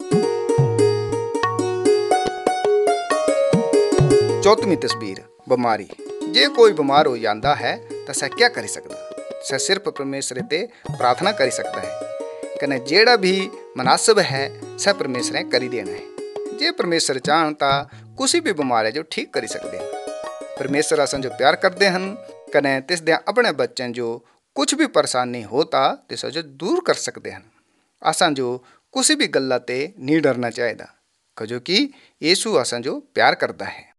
चौथी तस्वीर बीमारी। जे कोई बीमार हो जाता है तो सह क्या कर सकता? सह सिर्फ परमेश्वर ते प्रार्थना कर सकता है। कने जेड़ा भी मुनासिब है सह परमेश्वर ने करी देना है। जे परमेश्वर चाहन तो किसी भी बीमार है जो ठीक कर सकते हैं। परमेश्वर असन जो प्यार करते हैं कने तिस दे अपने बच्चन जो कुछ भी परेशानी होता तिस जो दूर कर सकते हैं। असन जो किसी भी गल्ला ते नहीं डरना चाहिए, क्योंकि यीशु असन जो प्यार करता है।